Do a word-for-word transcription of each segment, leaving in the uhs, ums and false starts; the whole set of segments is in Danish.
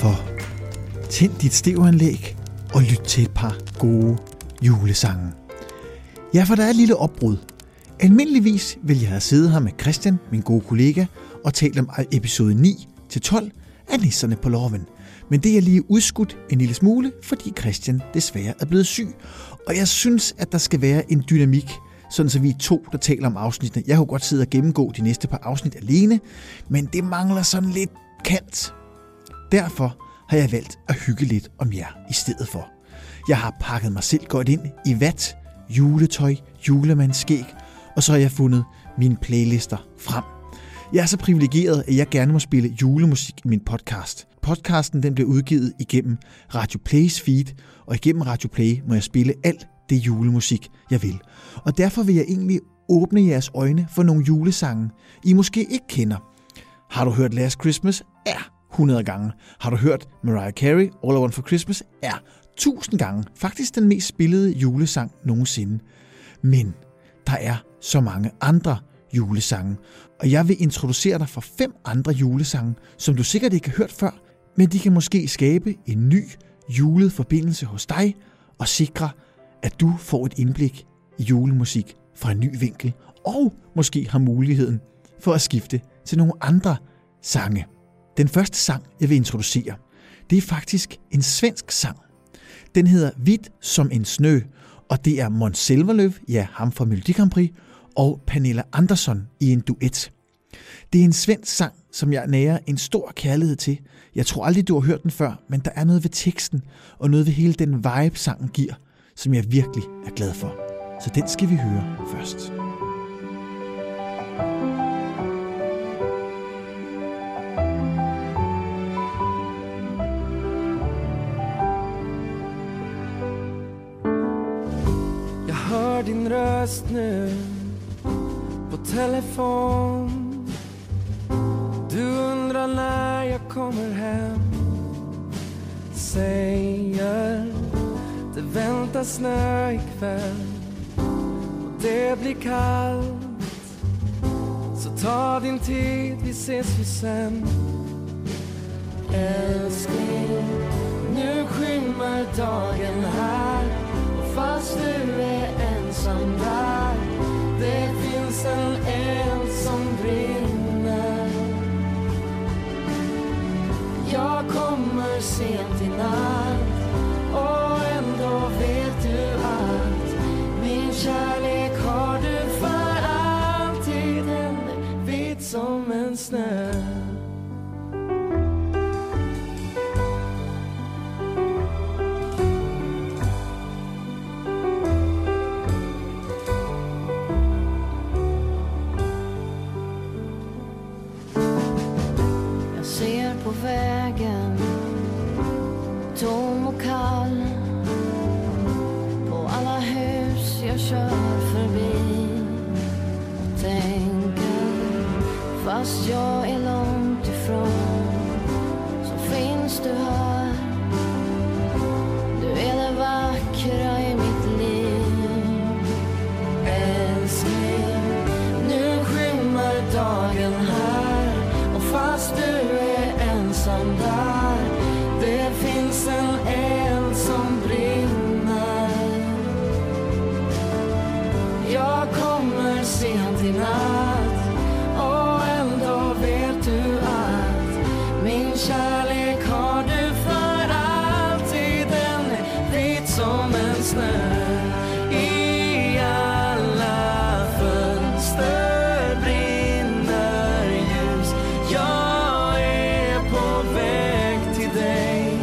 Derfor tænd dit stereoanlæg og lyt til et par gode julesange. Ja, for der er et lille opbrud. Almindeligvis vil jeg have siddet her med Christian, min gode kollega, og talt om episode ni til tolv af Nisserne på Låven. Men det er lige udskudt en lille smule, fordi Christian desværre er blevet syg. Og jeg synes, at der skal være en dynamik, sådan så vi er to, der taler om afsnittene. Jeg kunne godt sidde og gennemgå de næste par afsnit alene, men det mangler sådan lidt kant. Derfor har jeg valgt at hygge lidt om jer i stedet for. Jeg har pakket mig selv godt ind i vat, juletøj, julemandsskæg, og så har jeg fundet mine playlister frem. Jeg er så privilegeret, at jeg gerne må spille julemusik i min podcast. Podcasten den bliver udgivet igennem Radio Plays feed, og igennem Radio Play må jeg spille alt det julemusik, jeg vil. Og derfor vil jeg egentlig åbne jeres øjne for nogle julesange, I måske ikke kender. Har du hørt Last Christmas? Ja, hundrede gange. Har du hørt Mariah Carey, All I Want for Christmas? Ja, tusind gange. Faktisk den mest spillede julesang nogensinde. Men der er så mange andre julesange, og jeg vil introducere dig for fem andre julesange, som du sikkert ikke har hørt før, men de kan måske skabe en ny julet forbindelse hos dig og sikre, at du får et indblik i julemusik fra en ny vinkel, og måske har muligheden for at skifte til nogle andre sange. Den første sang, jeg vil introducere, det er faktisk en svensk sang. Den hedder Hvidt som en snø, og det er Måns Zelmerlöw, ja ham fra Melodi Grand Prix, og Pernilla Andersson i en duet. Det er en svensk sang, som jeg nærer en stor kærlighed til. Jeg tror aldrig, du har hørt den før, men der er noget ved teksten, og noget ved hele den vibe, sangen giver, som jeg virkelig er glad for. Så den skal vi høre først. Jag hör din röst nu på telefon. Du undrar när jag kommer hem. Säger det väntar snö ikväll och det blir kallt. Så ta din tid, vi ses ju sen. Älskling, nu skymmer dagen här, och fast du är ensam där, det finns en eld som brinner. Jag kommer sent i natt, och ändå vet du att min kärlek har du för alltid. Den är vit som en snö. Jag ser på vägen, tom och kall, på alla hus jag kör förbi, och tänker, fast jag är långt ifrån, så finns du här. Du är det vackra i mitt liv. Älskling, nu skymmer dagen här, och fast du är ensam där, det finns en eld som brinner. Jag kommer sent i natt, och ändå vet du att min kärlek har du för alltid. Den är vit som en snö. I alla fönster brinner ljus. Jag är på väg till dig.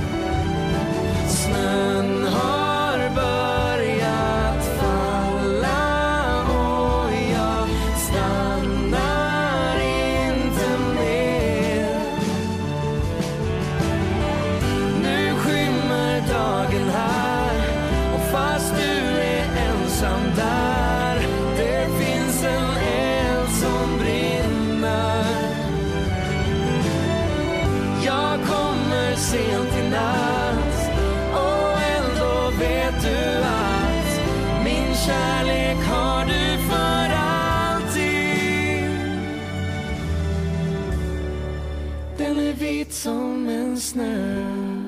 Snön har börjat falla, och jag stannar inte mer. Nu skymmer dagen här, och fast du är ensam där, det finns en eld som brinner. Jag kommer sent i natt, och ändå vet du att min kärlek har du för alltid. Den är vit hvidt som en snö.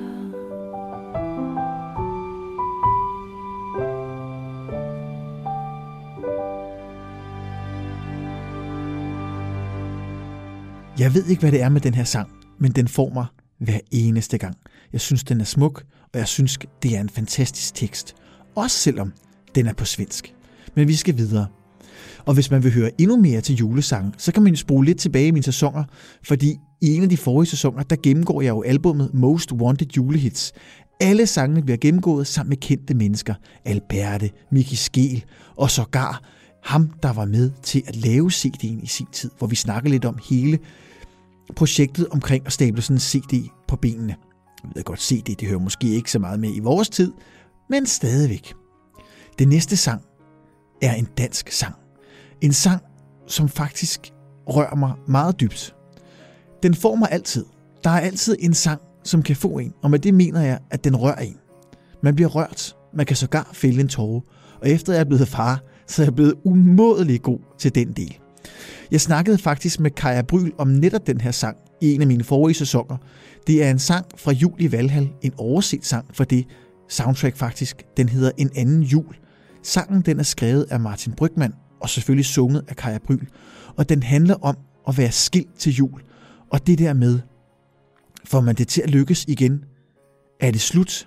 Jeg ved ikke, hvad det er med den her sang, men den får mig hver eneste gang. Jeg synes, den er smuk, og jeg synes, det er en fantastisk tekst. Også selvom den er på svensk. Men vi skal videre. Og hvis man vil høre endnu mere til julesangen, så kan man jo spole lidt tilbage i mine sæsoner, fordi i en af de forrige sæsoner, der gennemgår jeg jo albummet Most Wanted Julehits. Alle sangene bliver gennemgået sammen med kendte mennesker. Alberte, Mickey Skel og sågar ham, der var med til at lave C D'en i sin tid, hvor vi snakker lidt om hele projektet omkring at stable sådan en C D på benene. Jeg ved godt, C D det hører måske ikke så meget med i vores tid, men stadigvæk. Den næste sang er en dansk sang. En sang, som faktisk rører mig meget dybt. Den får mig altid. Der er altid en sang, som kan få en, og med det mener jeg, at den rører en. Man bliver rørt, man kan sågar fælde en tåre, og efter jeg er blevet far, så er jeg blevet umådelig god til den del. Jeg snakkede faktisk med Kaja Bryl om netop den her sang i en af mine forrige sæsoner. Det er en sang fra Jul i Valhall, en overset sang for det soundtrack faktisk. Den hedder En anden jul. Sangen den er skrevet af Martin Brygmann og selvfølgelig sunget af Kaja Bryl. Og den handler om at være skilt til jul. Og det der med, får man det til at lykkes igen? Er det slut?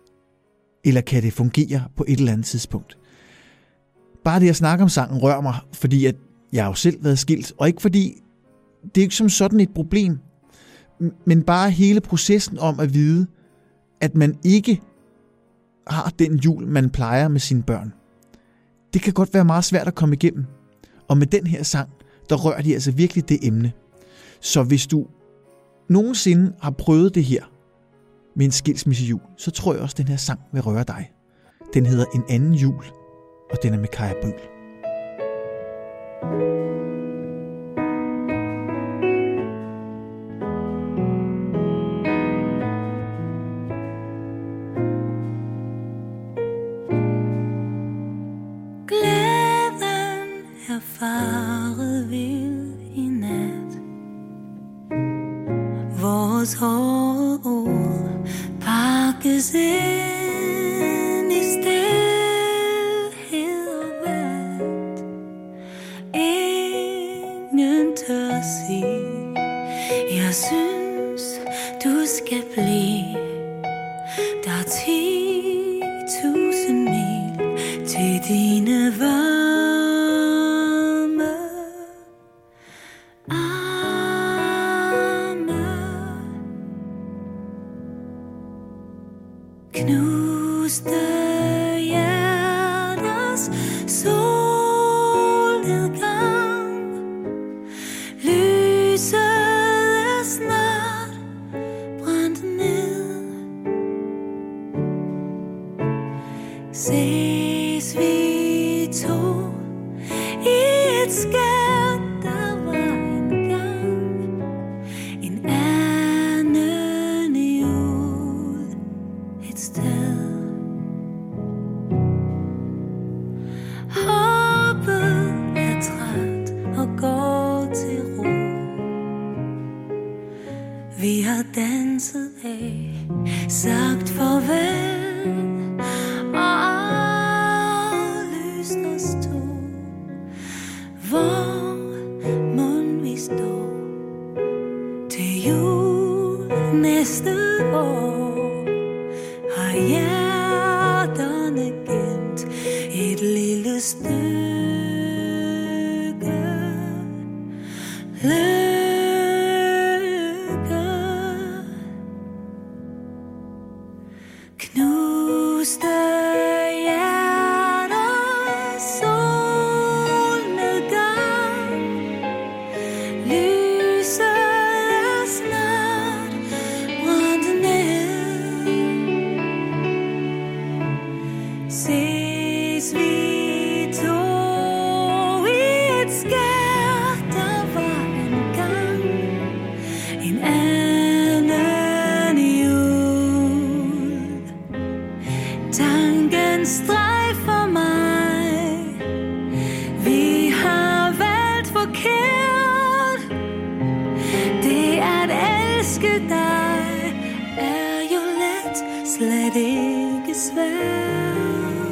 Eller kan det fungere på et eller andet tidspunkt? Bare det at snakke om sangen rører mig, fordi at jeg har jo selv været skilt, og ikke fordi det er ikke som sådan et problem, men bare hele processen om at vide, at man ikke har den jul, man plejer med sine børn. Det kan godt være meget svært at komme igennem, og med den her sang, der rører de altså virkelig det emne. Så hvis du nogensinde har prøvet det her med en skilsmissejul, så tror jeg også, at den her sang vil røre dig. Den hedder En anden jul, og den er med Kaja Bryl. Glæden er faret vild i nat. Vores hårde ord pakkes ind i stilhed og vat. Ingen tør sige, jeg synes du skal blive. Der er ti tusind mil til dine varme arme. Knuste hjerters solnedgang. Lyset er snart brændt ned. Ses vi to i et skær, der var engang en anden jul et sted. Håbet er træt og går til ro. Vi har danset af, sagt farvel og aflyst os to. Hvor mon vi står til jul næste år? Har hjerterne gemt et lille stykke lykke? Knuste hjerters solnedgang. Lyset er snart brændt ned. Ses vi to i et skær, der var engang en anden jul. Tanken strejfer mig. Vi har valgt forkert. Det er at elske dig. slet ikke svært.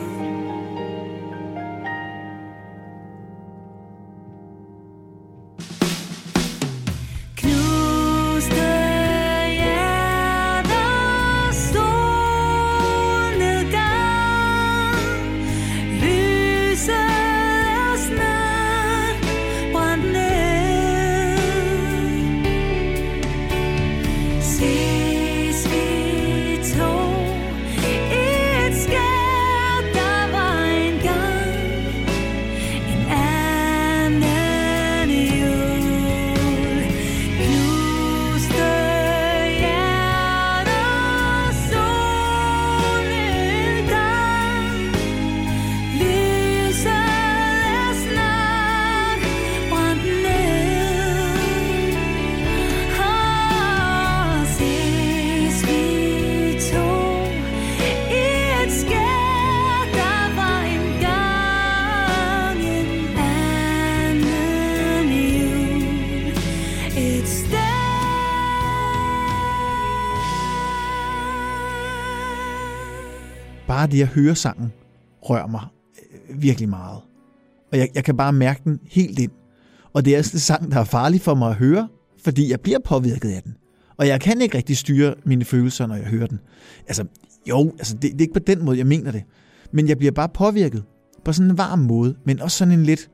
Bare det at høre sangen rører mig virkelig meget. Og jeg, jeg kan bare mærke den helt ind. Og det er altså en sang, der er farlig for mig at høre, fordi jeg bliver påvirket af den. Og jeg kan ikke rigtig styre mine følelser, når jeg hører den. Altså, jo, altså det, det er ikke på den måde, jeg mener det. Men jeg bliver bare påvirket på sådan en varm måde, men også sådan en lidt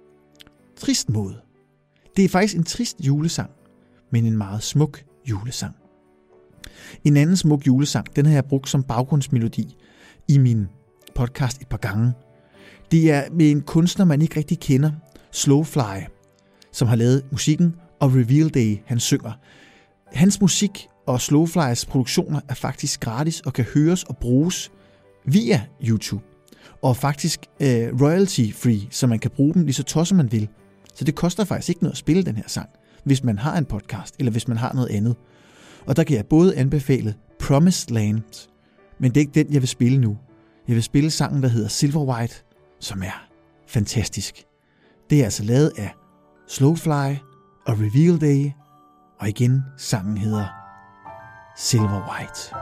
trist måde. Det er faktisk en trist julesang, men en meget smuk julesang. En anden smuk julesang, den har jeg brugt som baggrundsmelodi i min podcast et par gange. Det er med en kunstner, man ikke rigtig kender, Slowfly, som har lavet musikken, og Reveal Day, han synger. Hans musik og Slowflys produktioner er faktisk gratis og kan høres og bruges via YouTube. Og faktisk øh, royalty-free, så man kan bruge dem lige så tosset man vil. Så det koster faktisk ikke noget at spille den her sang, hvis man har en podcast, eller hvis man har noget andet. Og der kan jeg både anbefale Promised Land, men det er ikke den, jeg vil spille nu. Jeg vil spille sangen, der hedder Silver White, som er fantastisk. Det er altså lavet af Slowfly og Reveal Day, og igen, sangen hedder Silver White.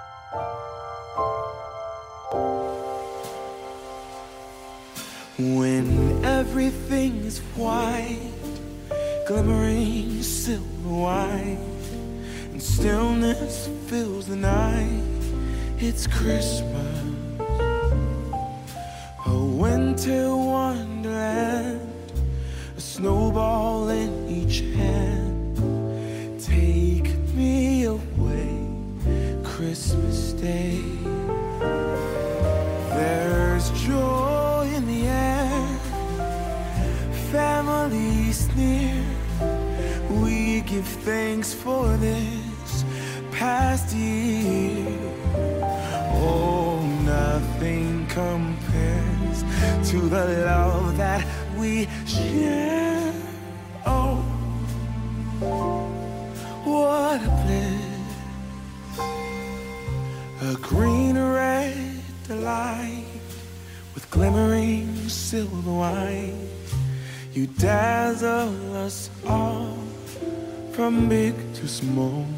When everything is white, glimmering silver white, and stillness fills the night, it's Christmas, a winter wonderland, a snowball in each hand. Take me away, Christmas Day. There's joy in the air, families near. We give thanks for this past year. Oh, nothing compares to the love that we share. Oh, what a bliss, a green red delight with glimmering silver white. You dazzle us all from big to small.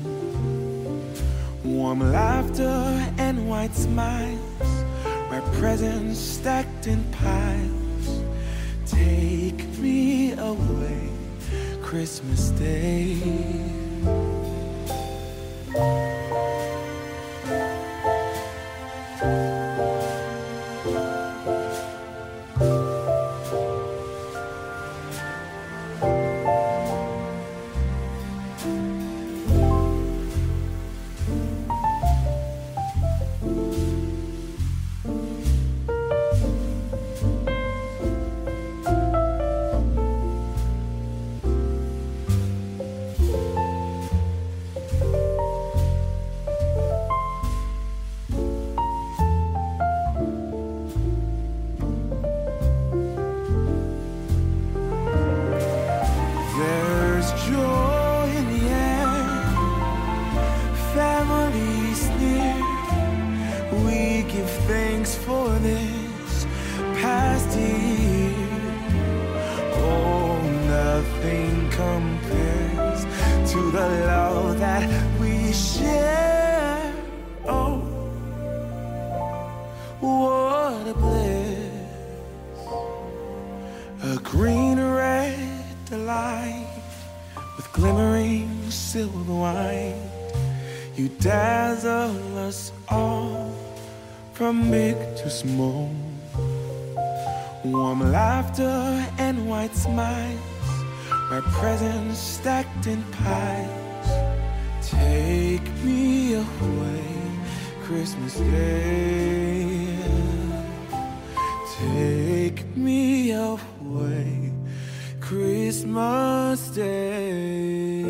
Warm laughter and white smiles, my presents stacked in piles. Take me away, Christmas Day. To the love that we share. Oh, silver wine. You dazzle us all, from big to small. Warm laughter and white smiles, my presents stacked in piles. Take me away, Christmas Day. Take me away, Christmas Day.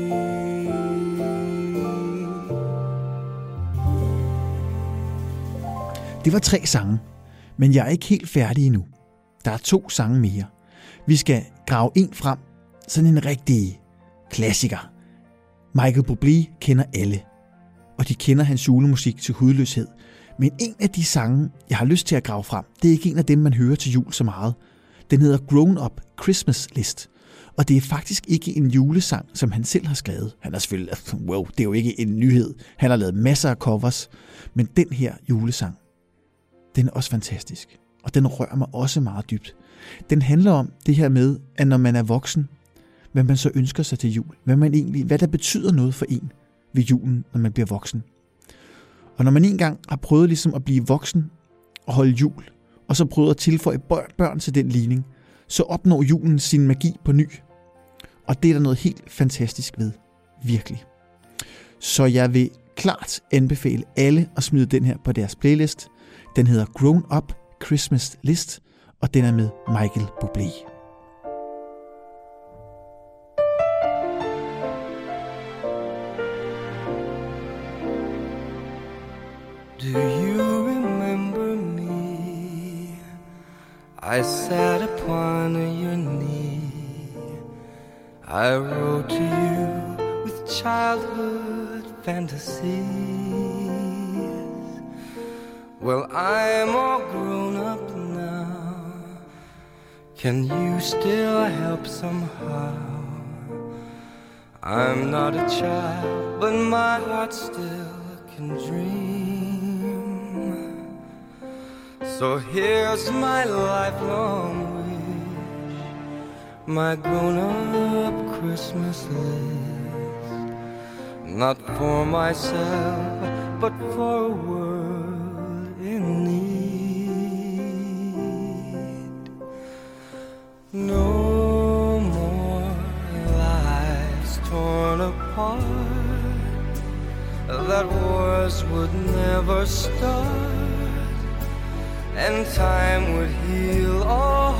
Det var tre sange, men jeg er ikke helt færdig endnu. Der er to sange mere. Vi skal grave en frem, sådan en rigtig klassiker. Michael Bublé kender alle, og de kender hans julemusik til hudløshed. Men en af de sange, jeg har lyst til at grave frem, det er ikke en af dem, man hører til jul så meget. Den hedder Grown Up Christmas List, og det er faktisk ikke en julesang, som han selv har skrevet. Han har selvfølgelig, wow, det er jo ikke en nyhed. Han har lavet masser af covers, men den her julesang, den er også fantastisk, og den rører mig også meget dybt. Den handler om det her med, at når man er voksen, hvad man så ønsker sig til jul. Hvad, man egentlig, hvad der betyder noget for en ved julen, når man bliver voksen. Og når man engang har prøvet ligesom at blive voksen og holde jul, og så prøvet at tilføje børn til den ligning, så opnår julen sin magi på ny. Og det er der noget helt fantastisk ved. Virkelig. Så jeg vil klart anbefale alle at smide den her på deres playlist. Den hedder Grown Up Christmas List, og den er med Michael Bublé. Do you remember me? I sat upon your knee. I wrote to you with childhood fantasies. Well, I'm all grown up now. Can you still help somehow? I'm not a child, but my heart still can dream. So here's my lifelong wish, my grown-up Christmas list. Not for myself, but for a world in need. No more lives torn apart, that wars would never start, and time would heal all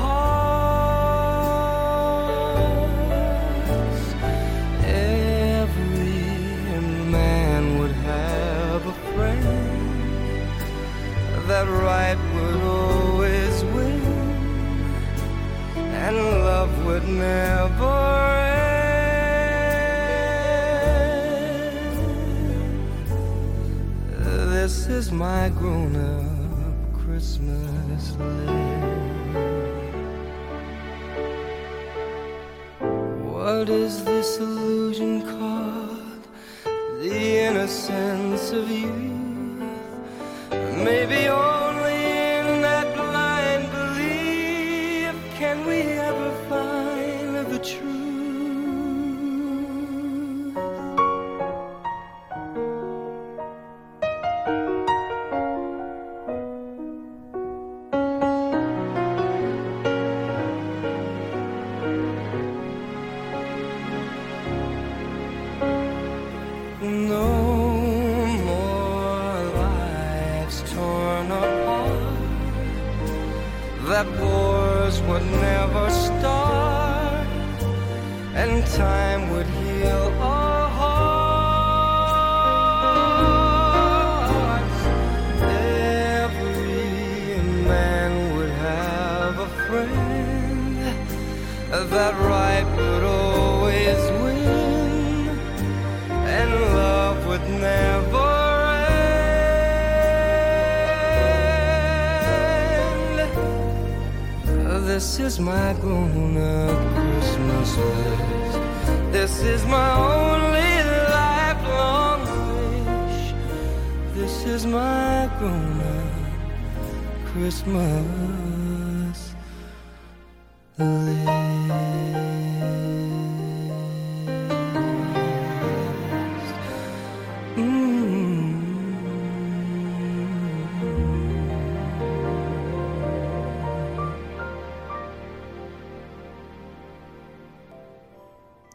hearts. Every man would have a friend, that right would always win, and love would never end. This is my grown-up Christmas list. What is this illusion called? The innocence of youth. Maybe only in that blind belief can we ever find the truth. That wars would never start, and time would heal our hearts. Every man would have a friend, that right would always win, and love would never. This is my grown-up Christmas list. This is my only lifelong wish. This is my grown-up Christmas list.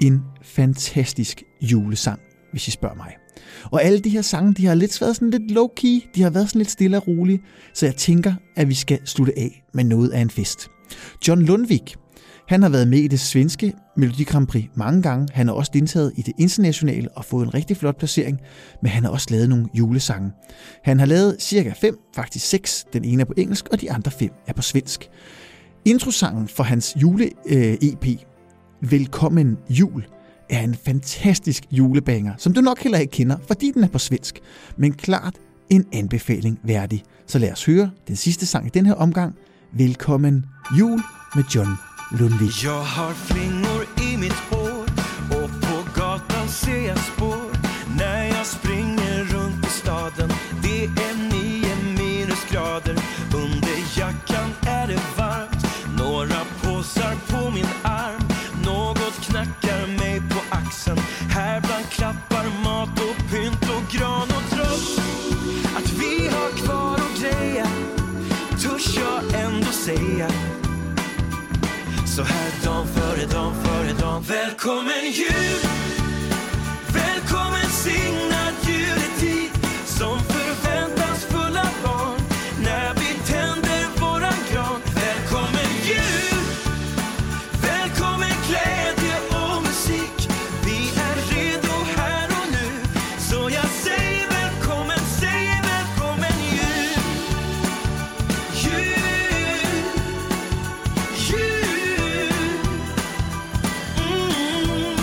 en fantastisk julesang, hvis I spørger mig. Og alle de her sange, de har lidt været sådan lidt low-key, de har været sådan lidt stille og rolige, så jeg tænker, at vi skal slutte af med noget af en fest. John Lundvik, han har været med i det svenske Melodi Grand Prix mange gange. Han har også deltaget i det internationale og fået en rigtig flot placering, men han har også lavet nogle julesange. Han har lavet cirka fem, faktisk seks. Den ene er på engelsk, og de andre fem er på svensk. Introsangen for hans jule-E P, Velkommen Jul, er en fantastisk julebanger, som du nok heller ikke kender, fordi den er på svensk, men klart en anbefaling værdig. Så lad os høre den sidste sang i den her omgang, Velkommen Jul med John Lundvik. Jag har flingor i mitt hår och på gatan ser jag spår när jag springer runt i staden. Det är nio minusgrader, under jackan är det varmt. Några påsar på min arm, något knackar mig på axeln. Här bland klappar, mat och pynt och gran och trots att vi har kvar och greja törs jag ändå säga så här dagen före dagen före dagen. Välkommen jul, välkommen signad juletid som förväntansfulla barn när vi tänder våran gran. Välkommen jul, välkommen glädje och musik. Vi är redo här och nu, så jag säger välkommen, säger välkommen jul. Jul, jul. Mm.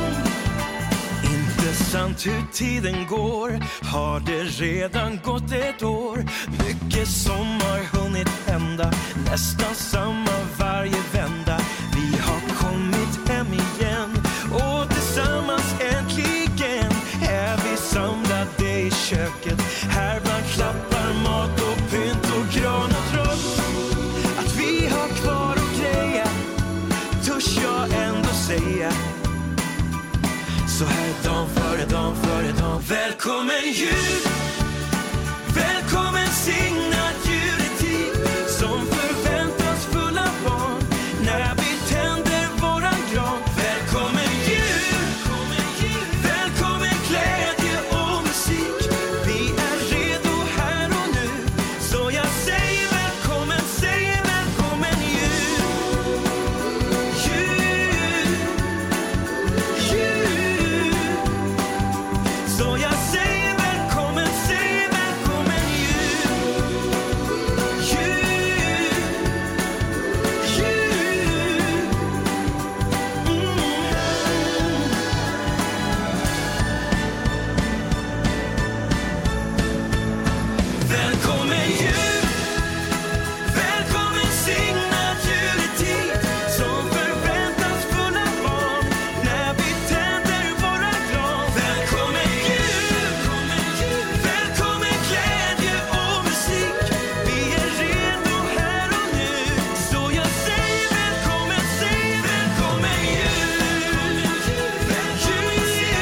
Inte sant hur tiden går, har det redan gått ett år. Mycket som har hunnit hända, nästan samma varje vända. Vi har kommit hem igen och tillsammans äntligen är vi samlade i köket. Här bland klappar, mat och pynt och gran och trots att vi har kvar och greja törs jag ändå säga så här dagen före dagen före dagen. Välkommen jul, välkommen signad juletid som förväntansfulla barn när vi tänder våran gran. Välkommen jul, välkommen glädje och musik. Vi är redo här och nu, så jag säger välkommen, säger välkommen jul. Jul, jul. Så jag säger välkommen, säger välkommen jul. Jul, jul. Mm. Välkommen jul, välkommen signad juletid som förväntansfulla barn när vi tänder våra gran. Välkommen jul, välkommen glädje och musik. Vi är redo här och nu, så jag säger välkommen, säger välkommen jul. Jul,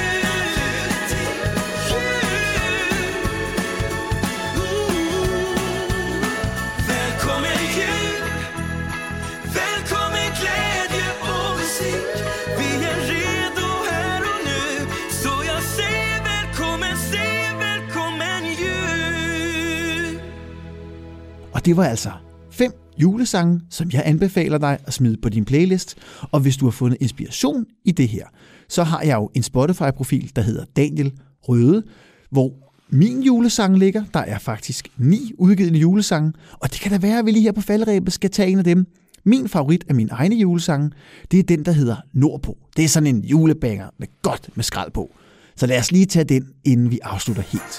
välkommen jul, välkommen glädje och musik. Vi är redo här och nu, så jag säger välkommen, säger välkommen jul. Og det var altså fem julesange, som jeg anbefaler dig at smide på din playlist. Og hvis du har fundet inspiration i det her, så har jeg jo en Spotify-profil, der hedder Daniel Røde, hvor min julesang ligger. Der er faktisk ni udgivne julesange, og det kan da være, at vi lige her på falderebet skal tage en af dem. Min favorit af mine egne julesange, det er den, der hedder Nordpå. Det er sådan en julebanger med godt med skrald på. Så lad os lige tage den, inden vi afslutter helt.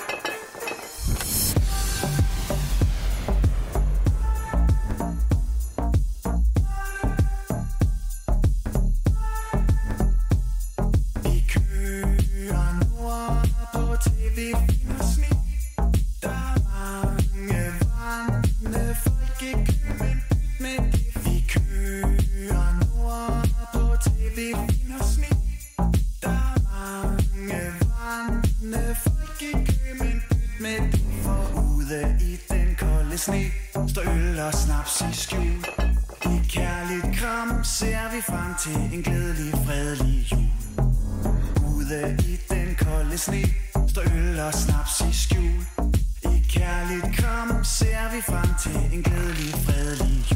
I køer nordpå til vi finder sne. Der er mange vandrende folk i køen med det. Vi køer nordpå til vi finder sne. Der er mange vandrende folk i køen med det. For ude i den kolde sne står øl og snaps i skjul. I kærligt kram ser vi frem til en glædelig, fredelig jul. Ude i den kolde sne står øl og snaps i skjul. I kærligt kram ser vi frem til en glædelig, fredelig jul.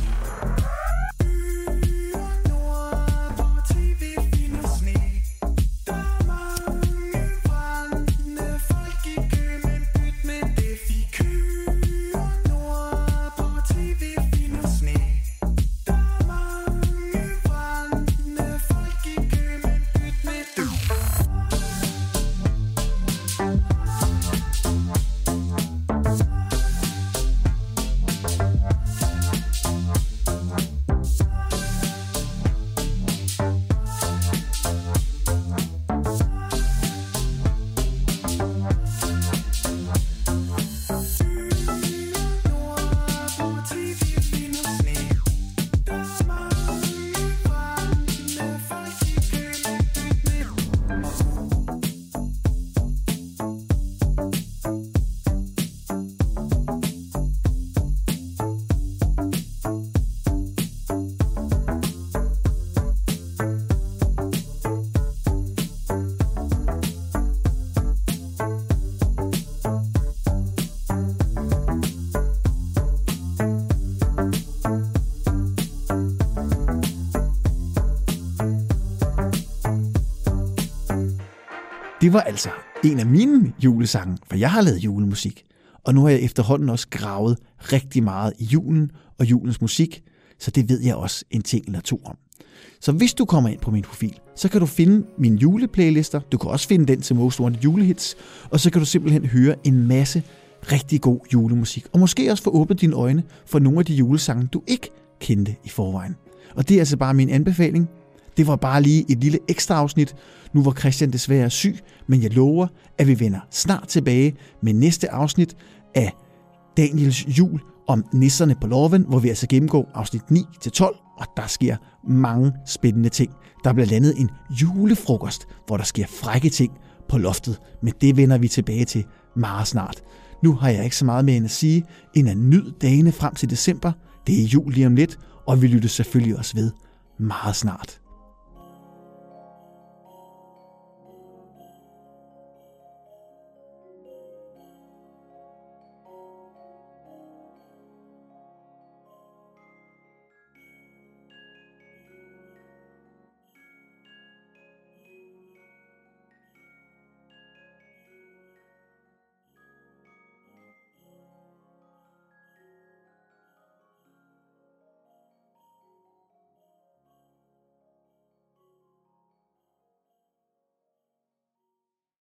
Det var altså en af mine julesange, for jeg har lavet julemusik. Og nu har jeg efterhånden også gravet rigtig meget i julen og julens musik, så det ved jeg også en ting eller to om. Så hvis du kommer ind på min profil, så kan du finde mine juleplaylister. Du kan også finde den til Most Wanted julehits, og så kan du simpelthen høre en masse rigtig god julemusik. Og måske også få åbnet dine øjne for nogle af de julesange, du ikke kendte i forvejen. Og det er altså bare min anbefaling. Det var bare lige et lille ekstra afsnit, nu hvor Christian desværre er syg, men jeg lover, at vi vender snart tilbage med næste afsnit af Daniels jul om nisserne på låven, hvor vi altså gennemgår afsnit ni til tolv, og der sker mange spændende ting. Der bliver landet en julefrokost, hvor der sker frække ting på loftet, men det vender vi tilbage til meget snart. Nu har jeg ikke så meget mere end at sige, end at nyd dagene frem til december. Det er jul lige om lidt, og vi lytter selvfølgelig også ved meget snart.